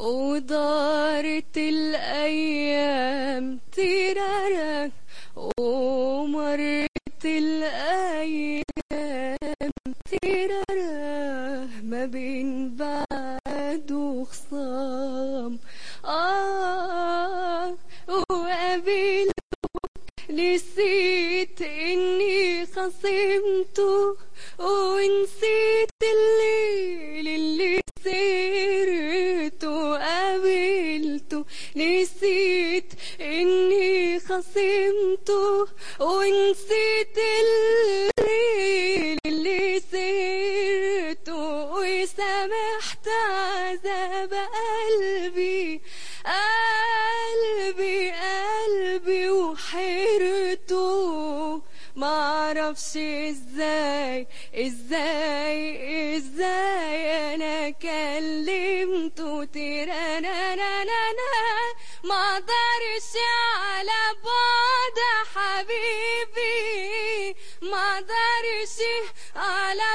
ودارت الأيام تيرارا، ومرت الأيام تيرارا، ما بين بعد وخصام وقابلته نسيت إني خصمته، ونسيت الليل اللي سهرته قابلته، نسيت إني خصمته، ونسيت الليل اللي سهرته، وسامحت عذاب قلبي قلبي قلبي وحيرته. معرفش ازاي انا كلمته تيرانانانا، مقدرش على بعد حبيبي، مقدرش على